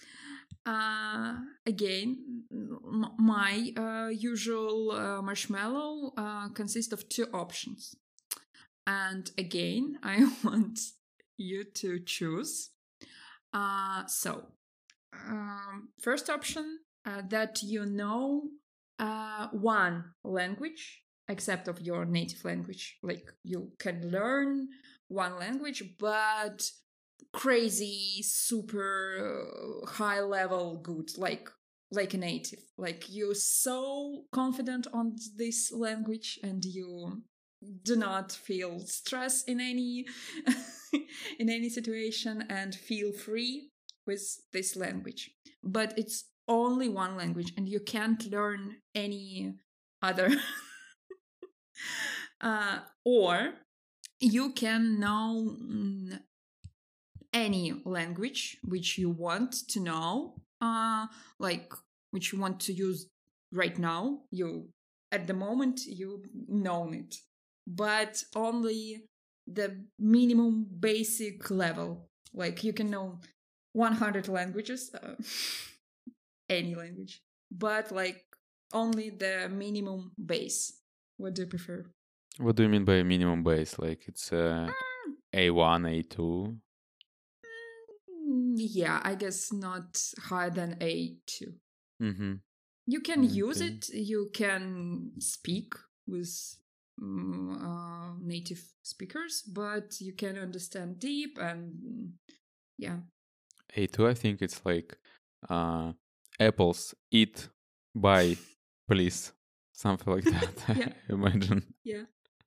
Again, my usual marshmallow consists of two options. And again, I want you to choose. First option, that you know one language except of your native language. Like you can learn one language, but crazy, super high level good, like a native. Like you're so confident on this language and you do not feel stress in any in any situation and feel free with this language. But it's only one language and you can't learn any other. Or you can know any language which you want to know, like which you want to use right now. You at the moment you know it, but only the minimum basic level. Like you can know 100 languages, any language, but like only the minimum base. What do you prefer? What do you mean by minimum base? Like it's A1, A2? Yeah, I guess not higher than A2. Mm-hmm. You can use Okay. it, you can speak with native speakers, but you can understand deep and yeah. A2, I think it's like apples, eat, buy, please. Something like that, Yeah, I imagine. yeah.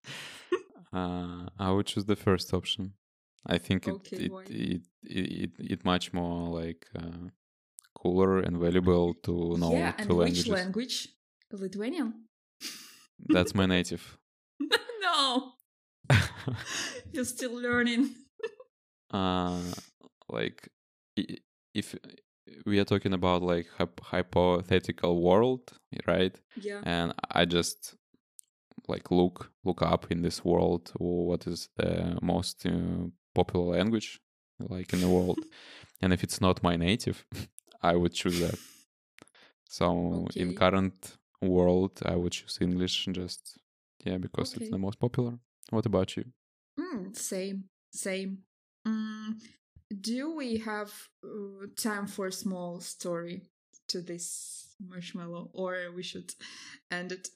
I would choose the first option. I think Okay, why? it much more like cooler and valuable to know Yeah, and two which languages. language? Lithuanian? That's my native. No, you're still learning. uh, like i- if we are talking about like hypothetical world, right? Yeah. And I just like look up in this world what is the most popular language like in the world, and if it's not my native, I would choose that. So in Okay. current world, I would choose English just because it's the Okay. most popular. What about you? Same. Same. Mm, do we have time for a small story to this marshmallow, or we should end it?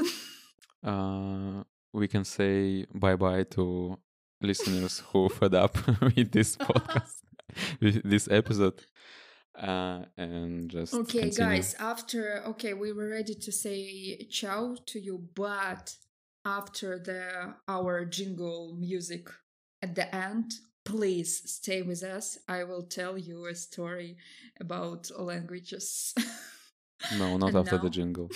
We can say bye bye to listeners who fed up with this podcast, with this episode, and just Okay, continue. guys, we were ready to say ciao to you, but after our jingle music at the end, please stay with us. I will tell you a story about languages. No, not And after the now, jingle.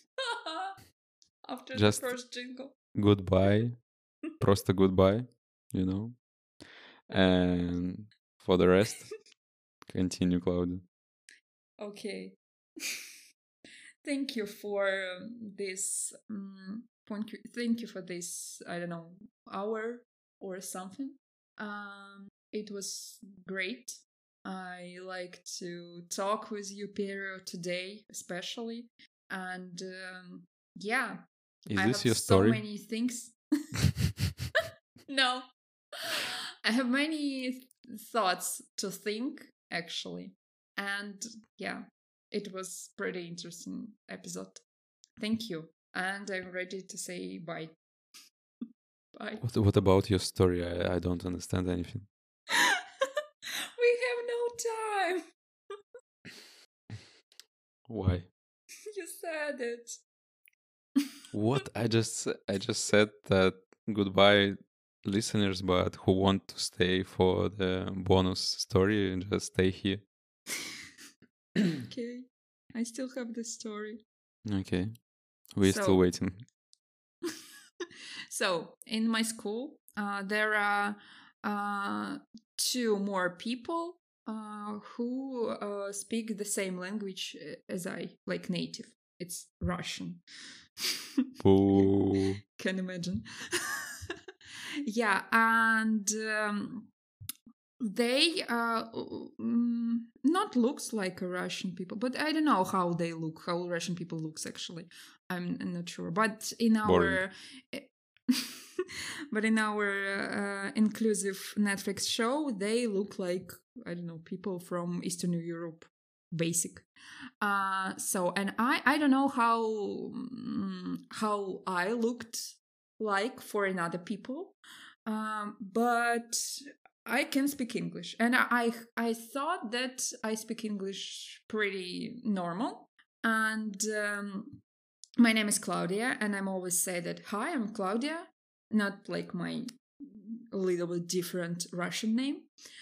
after the Just first jingle. goodbye, просто goodbye, you know. And for the rest, continue, Claudia. Okay. Thank you for this. Thank you for this. I don't know, hour or something. It was great. I like to talk with you, Pero, today, especially, and yeah, Is I this have your so story? many things. No, I have many thoughts to think actually, and yeah, it was pretty interesting episode. Thank you, and I'm ready to say bye. Bye. What about your story? I don't understand anything. We have no time. Why? You said it. What? I just said that goodbye listeners, but who want to stay for the bonus story and just stay here. Okay, I still have the story. Okay. We're still waiting. So in my school, there are two more people who speak the same language as I, like native. It's Russian. Boo. Can imagine. Yeah, and they not looks like a Russian people, but I don't know how they look, how Russian people looks actually. I'm not sure. But in Boring. our but in our inclusive Netflix show, they look like, I don't know, people from Eastern Europe, basic. So and I don't know how I looked like for another people, but I can speak English, and I thought that I speak English pretty normal. And my name is Claudia, and I'm always say that, hi, I'm Claudia, not like my little bit different Russian name.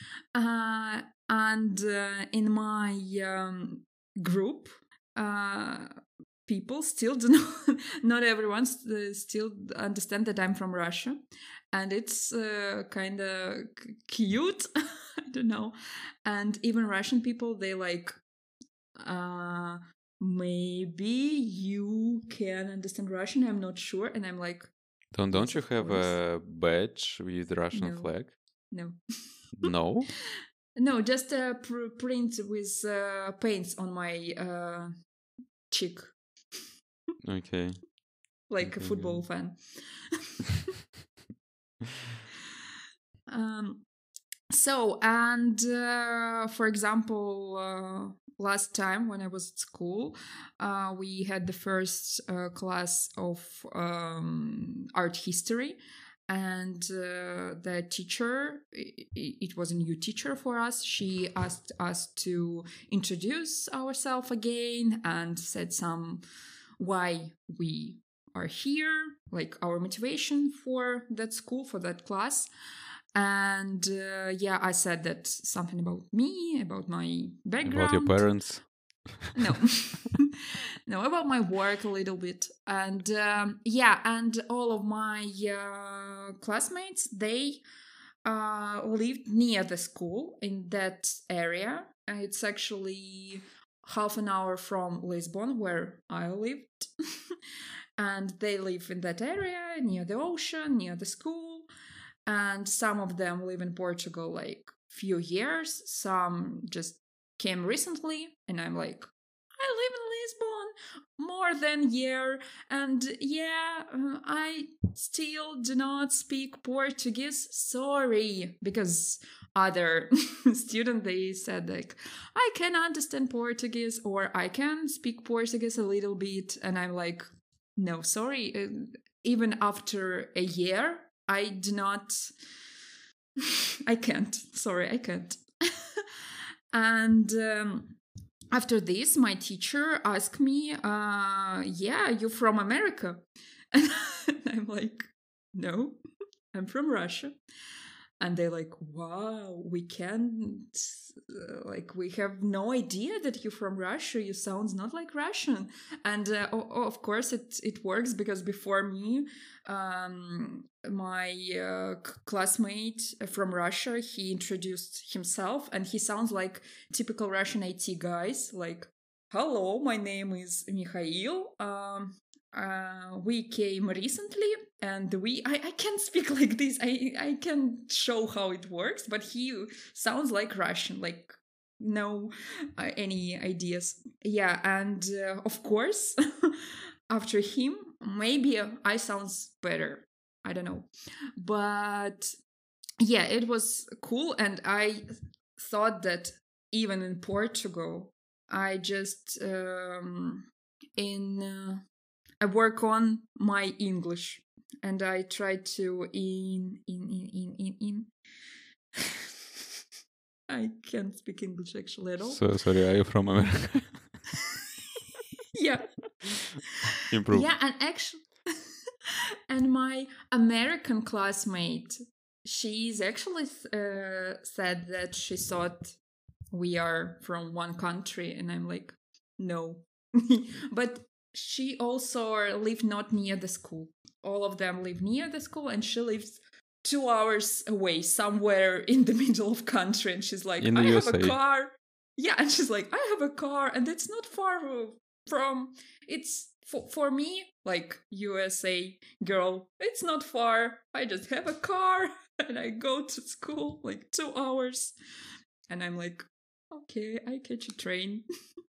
And in my group, people still do not everyone still understand that I'm from Russia, and it's kind of cute. I don't know. And even Russian people, they like, maybe you can understand Russian, I'm not sure. And I'm like, Don't yes, you of have course. a badge with the Russian No. flag? No. No? No, just a print with paints on my cheek, Okay. like a Okay, football fan. So, and for example, last time when I was at school, we had the first class of art history. And the teacher, it was a new teacher for us. She asked us to introduce ourselves again and said some why we are here, like our motivation for that school, for that class. And yeah, I said that something about me, about my background. About your parents? No. No, about my work a little bit. And yeah, and all of my classmates, they lived near the school in that area. It's actually half an hour from Lisbon, where I lived. And they live in that area, near the ocean, near the school. And some of them live in Portugal like few years. Some just came recently, and I'm like, I live in Lisbon more than a year, and yeah, I still do not speak Portuguese. Sorry, because other student, they said like, I can understand Portuguese, or I can speak Portuguese a little bit, and I'm like, no, sorry. Even after a year, I do not. I can't. Sorry, I can't. And after this, my teacher asked me, yeah, you're from America? And I'm like, no, I'm from Russia. And they're like, wow, we can't, like, we have no idea that you're from Russia. You sound not like Russian. And of course, it works, because before me, my classmate from Russia, he introduced himself, and he sounds like typical Russian IT guys, like, hello, my name is Mikhail. We came recently, and I can't speak like this. I can show how it works, but he sounds like Russian, like no any ideas. Yeah, and of course, after him, maybe I sounds better. I don't know, but yeah, it was cool, and I thought that even in Portugal, I just in I work on my English, and I try to in I can't speak English actually at all. So sorry, are you from America? Yeah. Improve. Yeah, and actually, and my American classmate, she's actually said that she thought we are from one country, and I'm like, no. But she also live not near the school. All of them live near the school, and she lives 2 hours away, somewhere in the middle of country. And she's like, In the I have USA. a car. Yeah, and she's like, I have a car, and it's not far from. It's for me, like USA girl. It's not far. I just have a car, and I go to school like 2 hours, and I'm like, okay, I catch a train.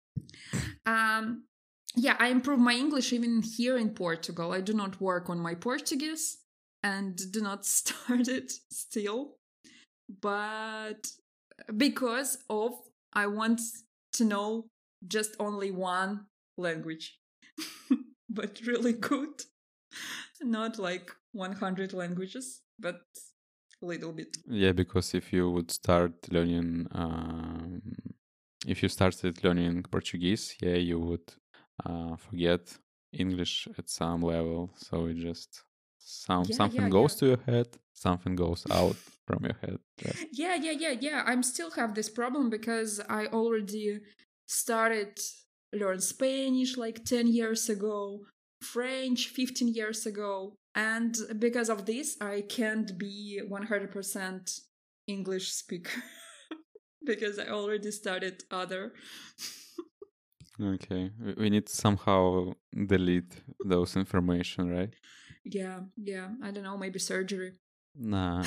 Yeah, I improve my English even here in Portugal. I do not work on my Portuguese and do not start it still, but because of I want to know just only one language, but really good, not like 100 languages, but a little bit. Yeah, because if you would start learning, if you started learning Portuguese, yeah, you would forget English at some level. So it just something goes to your head, something goes out from your head. Right? Yeah. I still have this problem because I already started learn Spanish like 10 years ago, French 15 years ago, and because of this I can't be 100% English speaker because I already started other. Okay, we need to somehow delete those information, right? Yeah, I don't know, maybe surgery. Nah,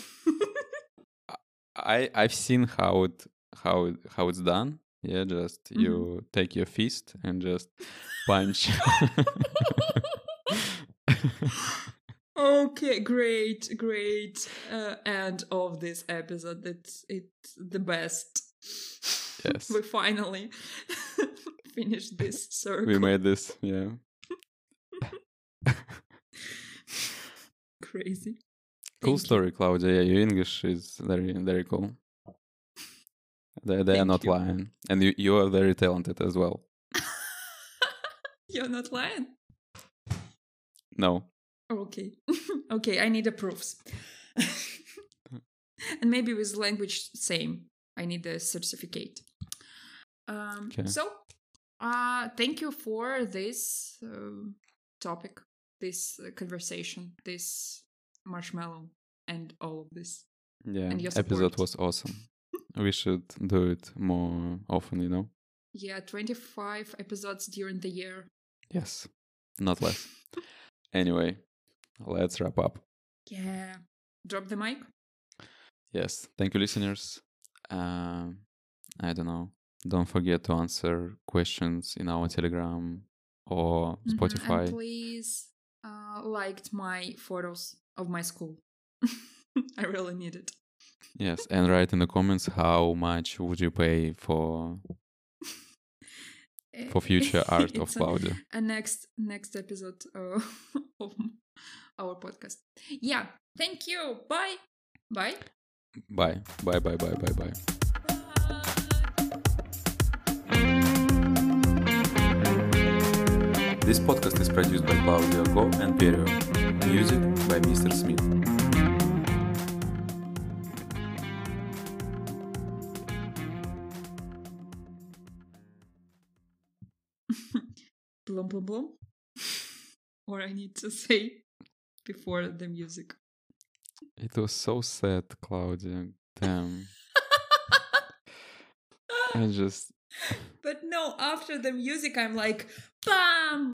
I've seen how it's done. Yeah, just you take your fist and just punch. Okay, great. End of this episode. It's the best. Yes. We finally finished this circle. We made this, yeah. Crazy. Cool story, Claudia. Yeah, your English is very, very cool. They are not lying. And you are very talented as well. You're not lying? No. Okay. Okay, I need the proofs. And maybe with language, same. I need the certificate. Okay. So, thank you for this topic, this conversation, this marshmallow, and all of this. Yeah, and your episode was awesome. We should do it more often, you know? Yeah, 25 episodes during the year. Yes, not less. Anyway, let's wrap up. Yeah. Drop the mic. Yes. Thank you, listeners. I don't know. Don't forget to answer questions in our Telegram or Spotify. And please liked my photos of my school. I really need it. Yes, and write in the comments how much would you pay for future art of Claudia. A next episode of our podcast. Yeah. Thank you. Bye. Bye. This podcast is produced by Claudia Go and Perio. Music by Mr. Smith. Blum, blum, blum. Or I need to say before the music. It was so sad, Claudia. Damn. I just... But no, after the music, I'm like, bam!